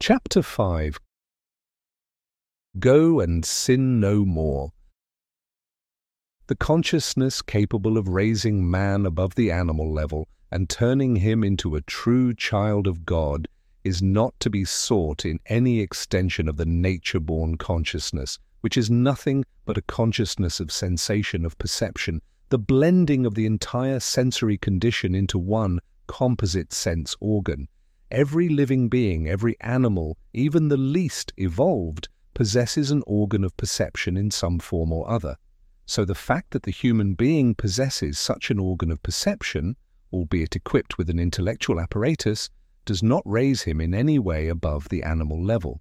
Chapter 5. Go and sin no more. The consciousness capable of raising man above the animal level and turning him into a true child of God is not to be sought in any extension of the nature-born consciousness, which is nothing but a consciousness of sensation, of perception, the blending of the entire sensory condition into one composite sense organ. Every living being, every animal, even the least evolved, possesses an organ of perception in some form or other. So the fact that the human being possesses such an organ of perception, albeit equipped with an intellectual apparatus, does not raise him in any way above the animal level.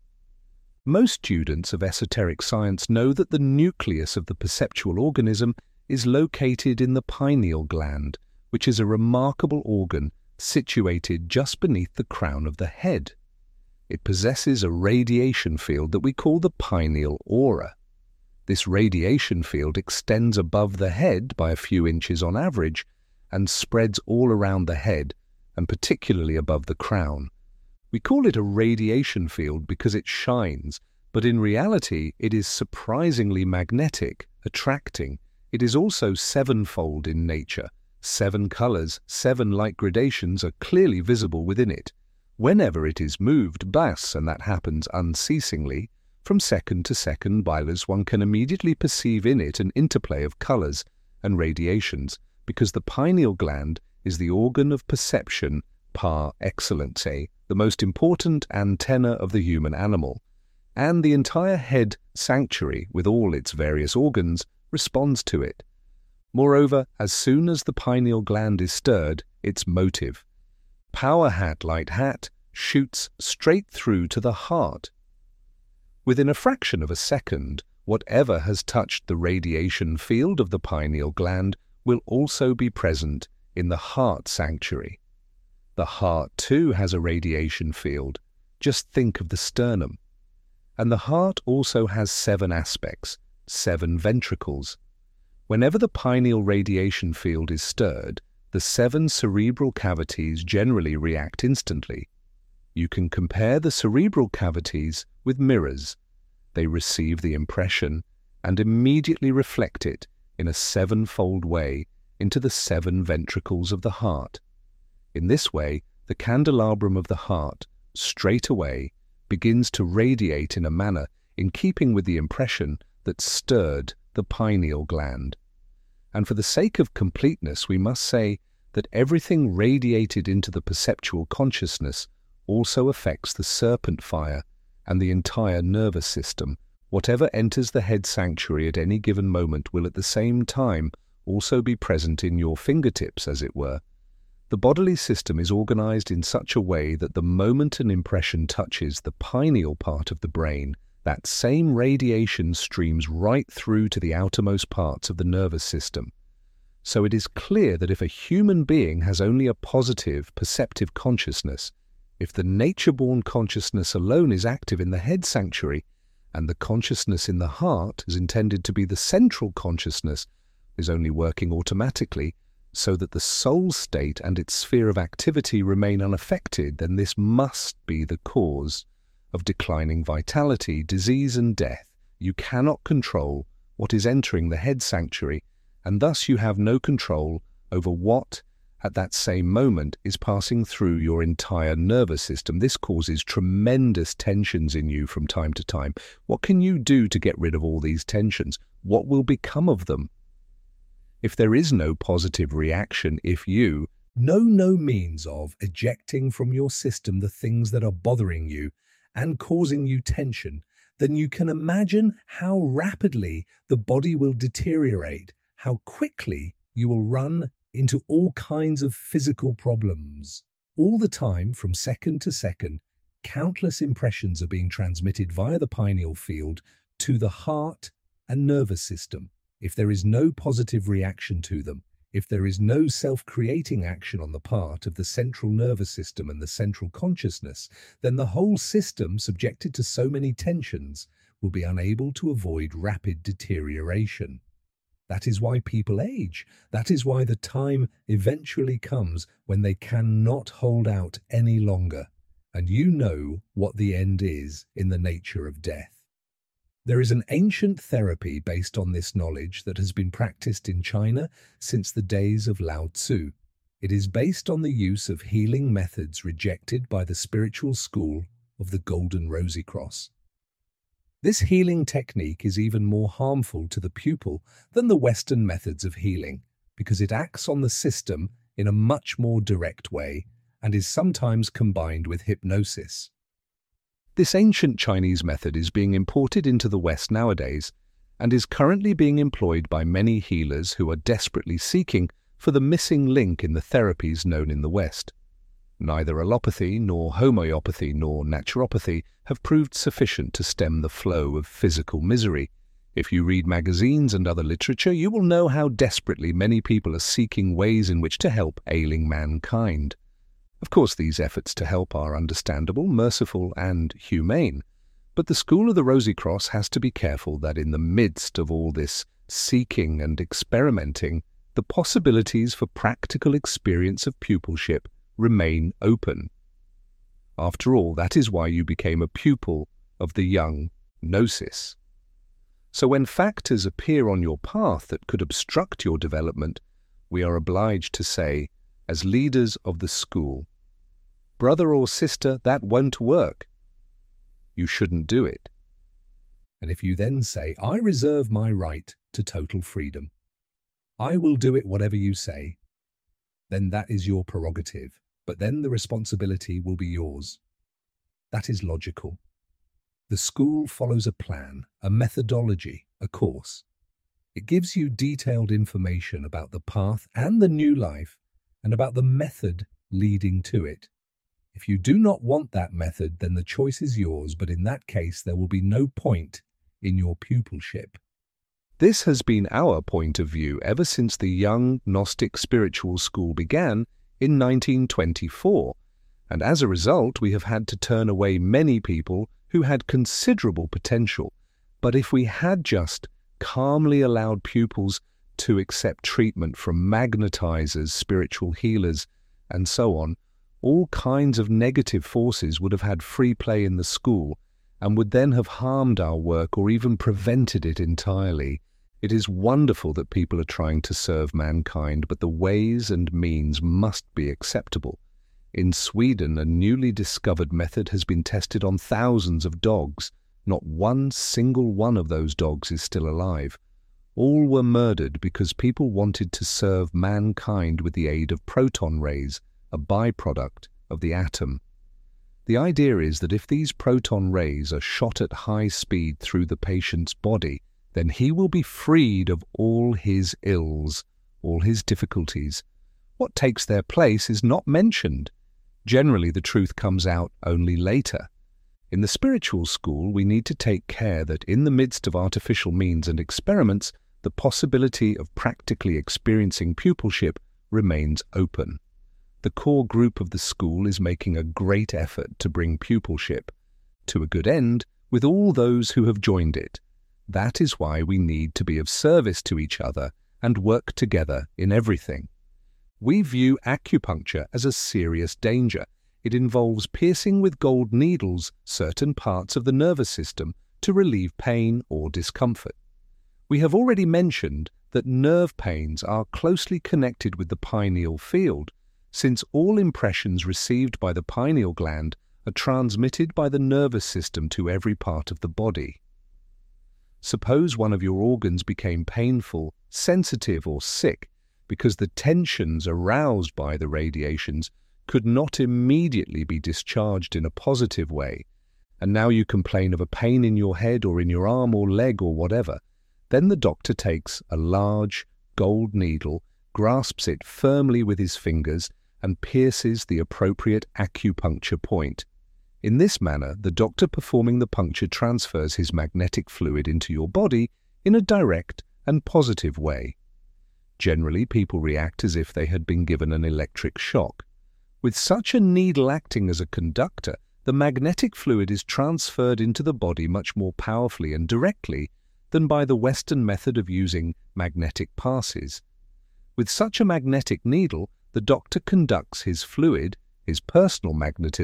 Most students of esoteric science know that the nucleus of the perceptual organism is located in the pineal gland, which is a remarkable organ situated just beneath the crown of the head. It possesses a radiation field that we call the pineal aura. This radiation field extends above the head by a few inches on average and spreads all around the head and particularly above the crown. We call it a radiation field because it shines, but in reality it is surprisingly magnetic, attracting. It is also sevenfold in nature. 7 colors, 7 light gradations are clearly visible within it. Whenever it is moved, and that happens unceasingly, from second to second, one can immediately perceive in it an interplay of colors and radiations, because the pineal gland is the organ of perception par excellence, the most important antenna of the human animal, and the entire head sanctuary, with all its various organs, responds to it. Moreover, as soon as the pineal gland is stirred, its motive, power hat light hat, shoots straight through to the heart. Within a fraction of a second, whatever has touched the radiation field of the pineal gland will also be present in the heart sanctuary. The heart too has a radiation field. Just think of the sternum. And the heart also has 7 aspects, 7 ventricles. Whenever the pineal radiation field is stirred, the 7 cerebral cavities generally react instantly. You can compare the cerebral cavities with mirrors. They receive the impression and immediately reflect it in a 7-fold way into the 7 ventricles of the heart. In this way, the candelabrum of the heart straightway begins to radiate in a manner in keeping with the impression that stirred the pineal gland. And for the sake of completeness, we must say that everything radiated into the perceptual consciousness also affects the serpent fire and the entire nervous system. Whatever enters the head sanctuary at any given moment will at the same time also be present in your fingertips, as it were. The bodily system is organized in such a way that the moment an impression touches the pineal part of the brain, that same radiation streams right through to the outermost parts of the nervous system. So it is clear that if a human being has only a positive, perceptive consciousness, if the nature-born consciousness alone is active in the head sanctuary, and the consciousness in the heart is intended to be the central consciousness, is only working automatically, so that the soul state and its sphere of activity remain unaffected, then this must be the cause of declining vitality, disease and death. You cannot control what is entering the head sanctuary, and thus you have no control over what, at that same moment, is passing through your entire nervous system. This causes tremendous tensions in you from time to time. What can you do to get rid of all these tensions? What will become of them? If there is no positive reaction, if you know no means of ejecting from your system the things that are bothering you and causing you tension, then you can imagine how rapidly the body will deteriorate, how quickly you will run into all kinds of physical problems. All the time, from second to second, countless impressions are being transmitted via the pineal field to the heart and nervous system. If there is no positive reaction to them, if there is no self-creating action on the part of the central nervous system and the central consciousness, then the whole system, subjected to so many tensions, will be unable to avoid rapid deterioration. That is why people age. That is why the time eventually comes when they cannot hold out any longer. and you know what the end is in the nature of death. There is an ancient therapy based on this knowledge that has been practiced in China since the days of Lao Tzu. It is based on the use of healing methods rejected by the spiritual school of the Golden Rosy Cross. This healing technique is even more harmful to the pupil than the Western methods of healing because it acts on the system in a much more direct way and is sometimes combined with hypnosis. This ancient Chinese method is being imported into the West nowadays and is currently being employed by many healers who are desperately seeking for the missing link in the therapies known in the West. Neither allopathy, nor homeopathy, nor naturopathy have proved sufficient to stem the flow of physical misery. If you read magazines and other literature, you will know how desperately many people are seeking ways in which to help ailing mankind. Of course, these efforts to help are understandable, merciful, and humane. But the School of the Rosy Cross has to be careful that in the midst of all this seeking and experimenting, the possibilities for practical experience of pupilship remain open. After all, that is why you became a pupil of the young Gnosis. So when factors appear on your path that could obstruct your development, we are obliged to say, as leaders of the school, brother or sister, that won't work. You shouldn't do it. And if you then say, I reserve my right to total freedom, I will do it whatever you say, then that is your prerogative, but then the responsibility will be yours. That is logical. The school follows a plan, a methodology, a course. It gives you detailed information about the path and the new life and about the method leading to it. If you do not want that method, then the choice is yours, but in that case there will be no point in your pupilship. This has been our point of view ever since the young Gnostic spiritual school began in 1924, and as a result we have had to turn away many people who had considerable potential. But if we had just calmly allowed pupils to accept treatment from magnetizers, spiritual healers, and so on, all kinds of negative forces would have had free play in the school and would then have harmed our work or even prevented it entirely. It is wonderful that people are trying to serve mankind, but the ways and means must be acceptable. In Sweden, a newly discovered method has been tested on thousands of dogs. Not one single one of those dogs is still alive. All were murdered because people wanted to serve mankind with the aid of proton rays, a byproduct of the atom. The idea is that if these proton rays are shot at high speed through the patient's body, then he will be freed of all his ills, all his difficulties. What takes their place is not mentioned. Generally, the truth comes out only later. In the spiritual school, we need to take care that in the midst of artificial means and experiments, the possibility of practically experiencing pupilship remains open. The core group of the school is making a great effort to bring pupilship to a good end with all those who have joined it. That is why we need to be of service to each other and work together in everything. We view acupuncture as a serious danger. It involves piercing with gold needles certain parts of the nervous system to relieve pain or discomfort. We have already mentioned that nerve pains are closely connected with the pineal field, since all impressions received by the pineal gland are transmitted by the nervous system to every part of the body. Suppose one of your organs became painful, sensitive, or sick because the tensions aroused by the radiations could not immediately be discharged in a positive way, and now you complain of a pain in your head or in your arm or leg or whatever. Then the doctor takes a large gold needle, grasps it firmly with his fingers, and pierces the appropriate acupuncture point. In this manner, the doctor performing the puncture transfers his magnetic fluid into your body in a direct and positive way. Generally, people react as if they had been given an electric shock. With such a needle acting as a conductor, the magnetic fluid is transferred into the body much more powerfully and directly than by the Western method of using magnetic passes. With such a magnetic needle, the doctor conducts his fluid, his personal magnetism,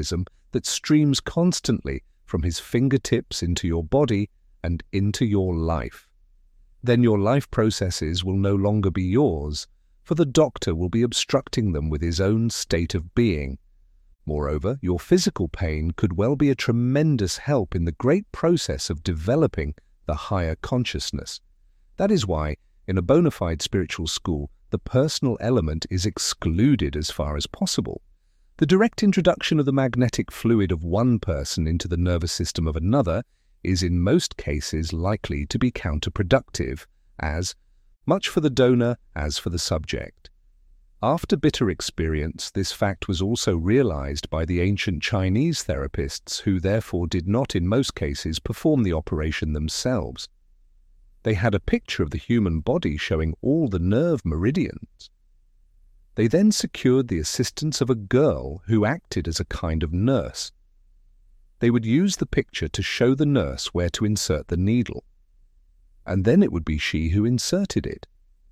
that streams constantly from his fingertips into your body and into your life. Then your life processes will no longer be yours, for the doctor will be obstructing them with his own state of being. Moreover, your physical pain could well be a tremendous help in the great process of developing the higher consciousness. That is why, in a bona fide spiritual school, the personal element is excluded as far as possible. The direct introduction of the magnetic fluid of one person into the nervous system of another is in most cases likely to be counterproductive, as much for the donor as for the subject. After bitter experience, this fact was also realized by the ancient Chinese therapists, who therefore did not in most cases perform the operation themselves. They had a picture of the human body showing all the nerve meridians. They then secured the assistance of a girl who acted as a kind of nurse. They would use the picture to show the nurse where to insert the needle, and then it would be she who inserted it.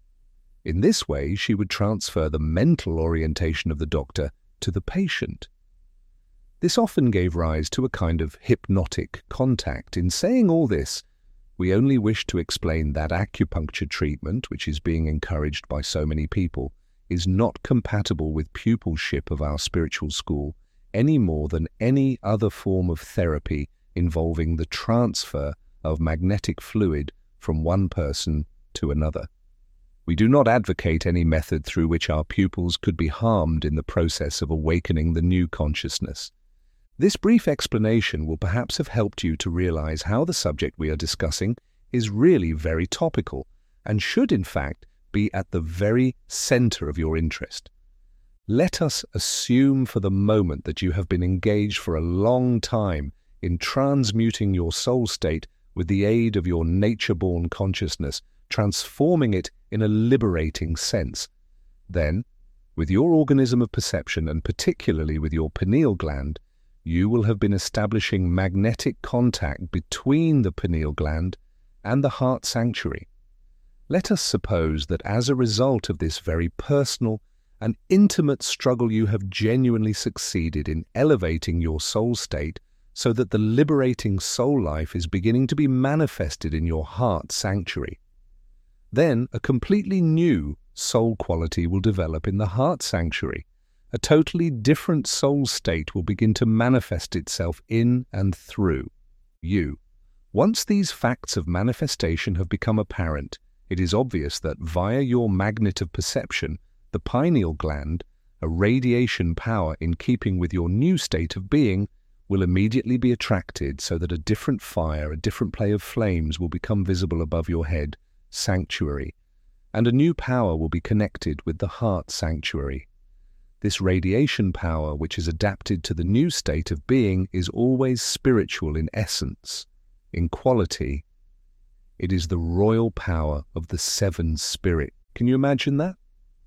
In this way, she would transfer the mental orientation of the doctor to the patient. This often gave rise to a kind of hypnotic contact. In saying all this, we only wish to explain that acupuncture treatment, which is being encouraged by so many people, is not compatible with pupilship of our spiritual school any more than any other form of therapy involving the transfer of magnetic fluid from one person to another. We do not advocate any method through which our pupils could be harmed in the process of awakening the new consciousness. This brief explanation will perhaps have helped you to realize how the subject we are discussing is really very topical and should, in fact, be at the very center of your interest. Let us assume for the moment that you have been engaged for a long time in transmuting your soul state with the aid of your nature-born consciousness, transforming it in a liberating sense. Then, with your organism of perception and particularly with your pineal gland, you will have been establishing magnetic contact between the pineal gland and the heart sanctuary. Let us suppose that as a result of this very personal and intimate struggle you have genuinely succeeded in elevating your soul state so that the liberating soul life is beginning to be manifested in your heart sanctuary. Then a completely new soul quality will develop in the heart sanctuary. A totally different soul state will begin to manifest itself in and through you. Once these facts of manifestation have become apparent, it is obvious that via your magnet of perception, the pineal gland, a radiation power in keeping with your new state of being, will immediately be attracted so that a different fire, a different play of flames will become visible above your head, sanctuary, and a new power will be connected with the heart sanctuary. This radiation power, which is adapted to the new state of being, is always spiritual in essence, in quality. It is the royal power of the seven spirit. Can you imagine that?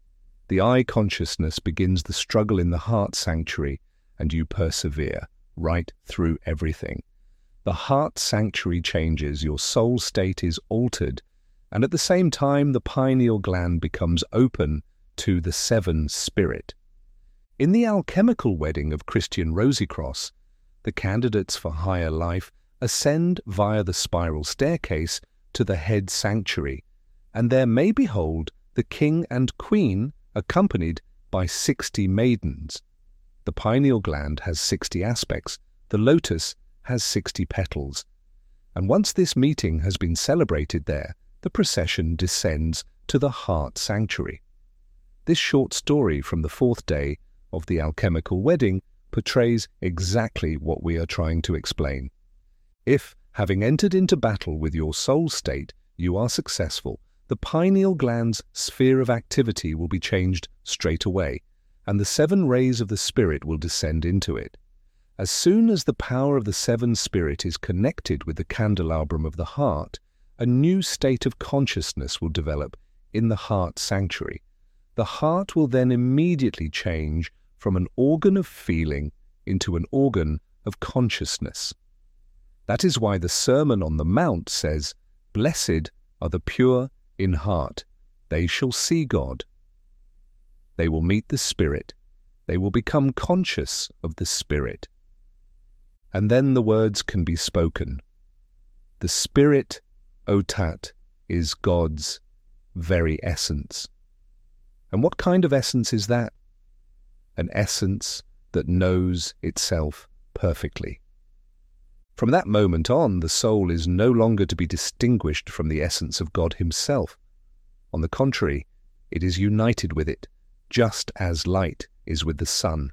The I consciousness begins the struggle in the heart sanctuary, and you persevere right through everything. The heart sanctuary changes, your soul state is altered, and at the same time the pineal gland becomes open to the seven spirit. In the alchemical wedding of Christian Rosicross, the candidates for higher life ascend via the spiral staircase to the head sanctuary, and there may behold the king and queen accompanied by 60 maidens. The pineal gland has 60 aspects, the lotus has 60 petals, and once this meeting has been celebrated there, the procession descends to the heart sanctuary. This short story from the fourth day of the alchemical wedding portrays exactly what we are trying to explain. If, having entered into battle with your soul state, you are successful, the pineal gland's sphere of activity will be changed straight away, and the 7 rays of the spirit will descend into it. As soon as the power of the 7 spirit is connected with the candelabrum of the heart, a new state of consciousness will develop in the heart sanctuary. The heart will then immediately change from an organ of feeling into an organ of consciousness. That is why the Sermon on the Mount says, "Blessed are the pure in heart, they shall see God." They will meet the Spirit. They will become conscious of the Spirit. and then the words can be spoken. The Spirit, Otat, is God's very essence. And what kind of essence is that? An essence that knows itself perfectly. From that moment on, the soul is no longer to be distinguished from the essence of God himself. On the contrary, it is united with it, just as light is with the sun.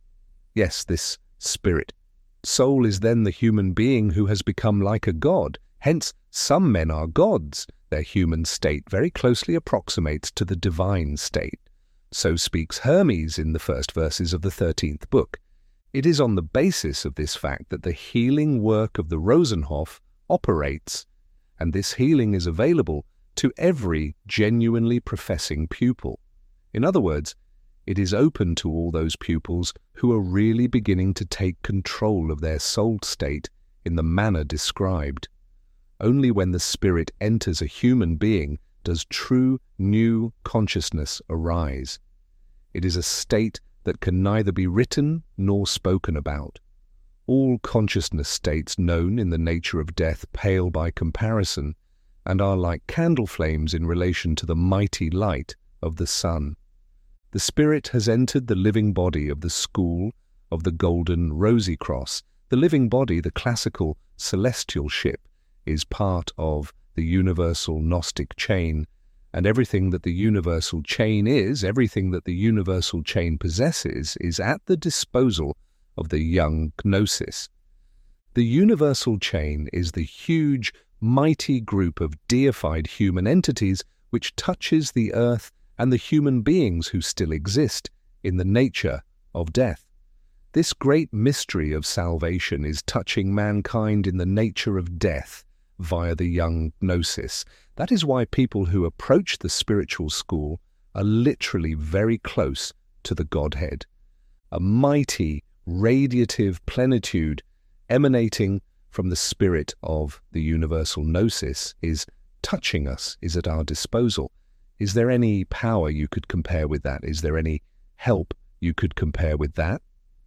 Yes, this spirit soul is then the human being who has become like a god. Hence, some men are gods. Their human state very closely approximates to the divine state. So speaks Hermes in the first verses of the 13th book. It is on the basis of this fact that the healing work of the Rosenhof operates, and this healing is available to every genuinely professing pupil. In other words, it is open to all those pupils who are really beginning to take control of their soul state in the manner described. Only when the spirit enters a human being does true new consciousness arise. It is a state that can neither be written nor spoken about. All consciousness states known in the nature of death pale by comparison, and are like candle flames in relation to the mighty light of the sun. The spirit has entered the living body of the school of the golden rosy cross. The living body, the classical celestial ship, is part of the universal Gnostic chain, and everything that the universal chain is, everything that the universal chain possesses, is at the disposal of the young Gnosis. The universal chain is the huge, mighty group of deified human entities which touches the earth and the human beings who still exist in the nature of death. This great mystery of salvation is touching mankind in the nature of death via the young Gnosis. That is why people who approach the spiritual school are literally very close to the Godhead. A mighty, radiative plenitude emanating from the spirit of the universal Gnosis is touching us, is at our disposal. Is there any power you could compare with that? Is there any help you could compare with that?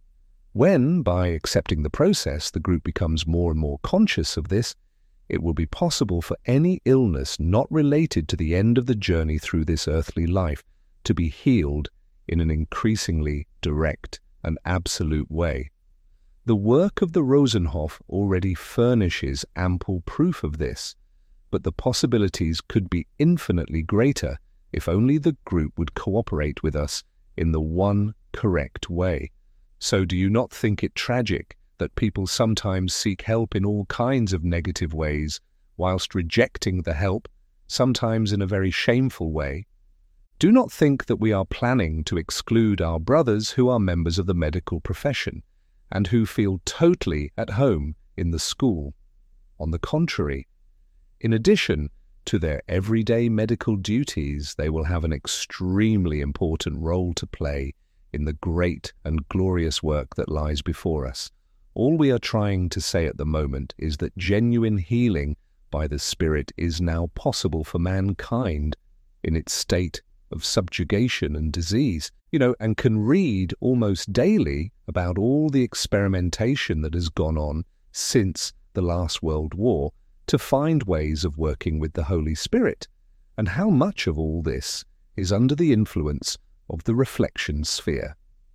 When, by accepting the process, the group becomes more and more conscious of this, it will be possible for any illness not related to the end of the journey through this earthly life to be healed in an increasingly direct and absolute way. The work of the Rosenhof already furnishes ample proof of this, but the possibilities could be infinitely greater if only the group would cooperate with us in the one correct way. So do you not think it tragic that people sometimes seek help in all kinds of negative ways, whilst rejecting the help, sometimes in a very shameful way? Do not think that we are planning to exclude our brothers who are members of the medical profession, and who feel totally at home in the school. On the contrary, in addition to their everyday medical duties, they will have an extremely important role to play in the great and glorious work that lies before us. All we are trying to say at the moment is that genuine healing by the Spirit is now possible for mankind in its state of subjugation and disease, and can read almost daily about all the experimentation that has gone on since the last World War to find ways of working with the Holy Spirit, and how much of all this is under the influence of the reflection sphere.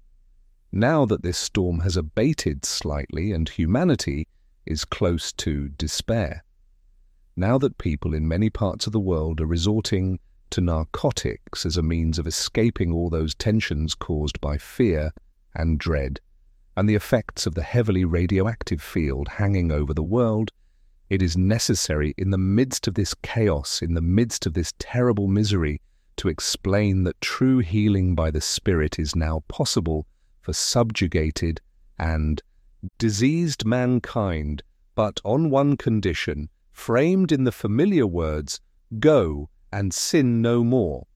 Now that this storm has abated slightly and humanity is close to despair, now that people in many parts of the world are resorting to narcotics as a means of escaping all those tensions caused by fear and dread, and the effects of the heavily radioactive field hanging over the world, it is necessary in the midst of this chaos, in the midst of this terrible misery, to explain that true healing by the Spirit is now possible for subjugated and diseased mankind, but on one condition, framed in the familiar words, "Go and sin no more."